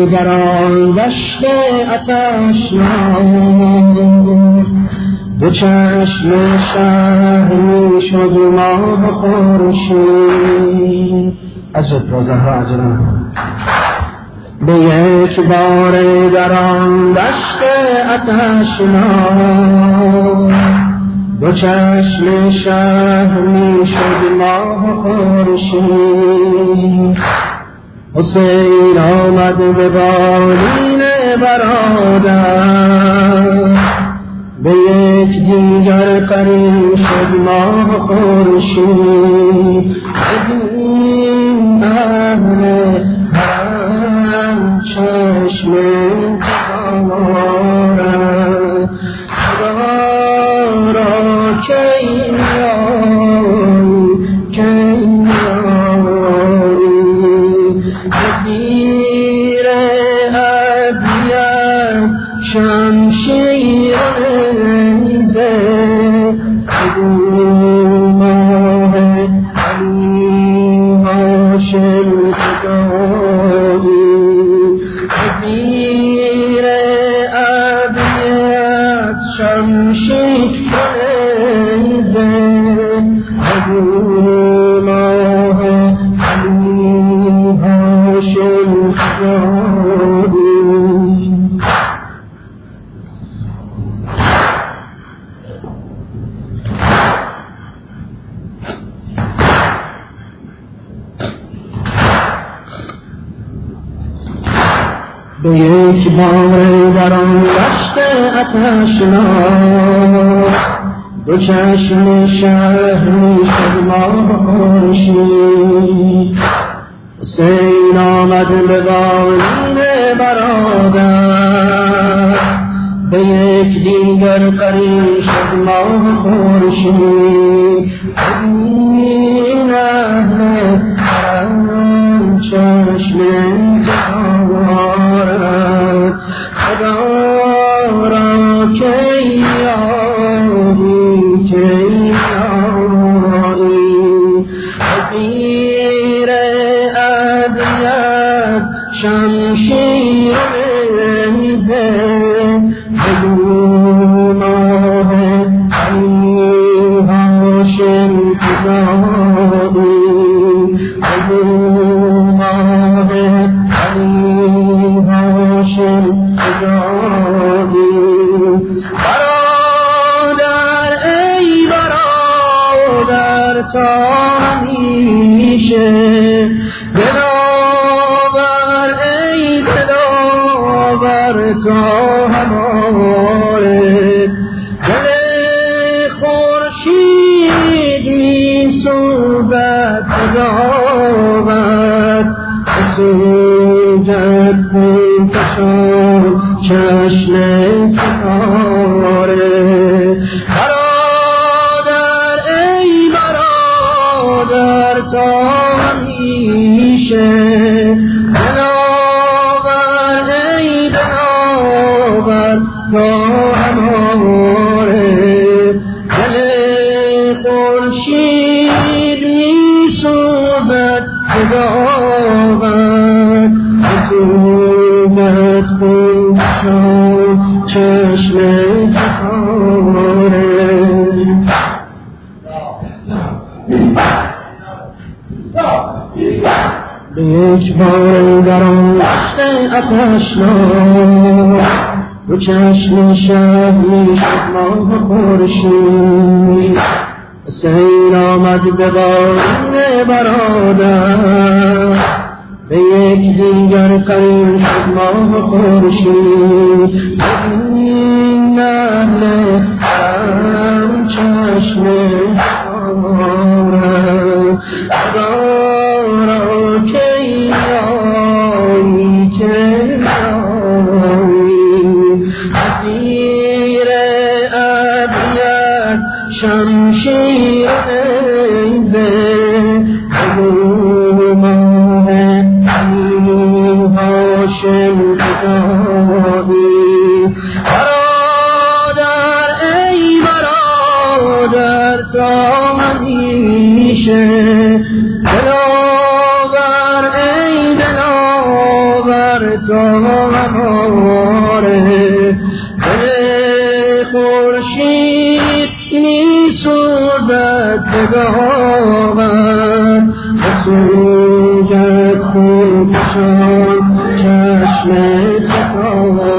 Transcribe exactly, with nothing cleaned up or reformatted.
در آن دشت آتشناک دو چشم شهر می شد ماه خورشید. عجب با زهرا عجب به یک بار در آن دشت آتشناک دو چشم شهر می شد ماه خورشید. حسین آمد به بالین برادر به یک دیگر قریب شد ماه خورشید. ببین اهل حرم چشم بزارد خدا را کی میایی کی میایی زیر ابریت شمشیر نیزه بگو ماه علی هاشم فدایی زیر ابریت شمشیر نیزه بگو ماه علی هاشم فدایی. به یک بار در آن دشت آتشناک دو چشم شهر می شد ماه خورشید. حسین آمد به بالین برادر به یک دیگر قریب شد ماه خورشید. ببین اهل حرم چشم بزارد خدا را کی یاری کی یاری زیر ابریت شمشیر نیزه بگو ماه علی هاشم فدایی بگو ماه علی هاشم فدایی. برادر ای برادر تا همیشه دلاور ای دلاور تا هماره دل خورشید می سوزد دلاور سوجد کن کشان چشم ستاره. برادر ای برادر تا همیشه دلاور ای دلاور تا هماره دل خورشید می سوزد دلاور سوزد کن چشم ستاره. به یک بار در آن دشت آتشناک دو چشم شهر می شد ماه خورشید. حسین آمد به بالین برادر به یک دیگر قریب شد ماه خورشید. ببین اهل حرم چشم بزارد خدا را کی یاری کی یاری زیر ابریت شمشیر نیزه بگو ماه علی هاشم فدایی. برادر ای برادر تا همیشه دلاور ای دلاور تا تگاهد بسویت خون کشان چشم ستاد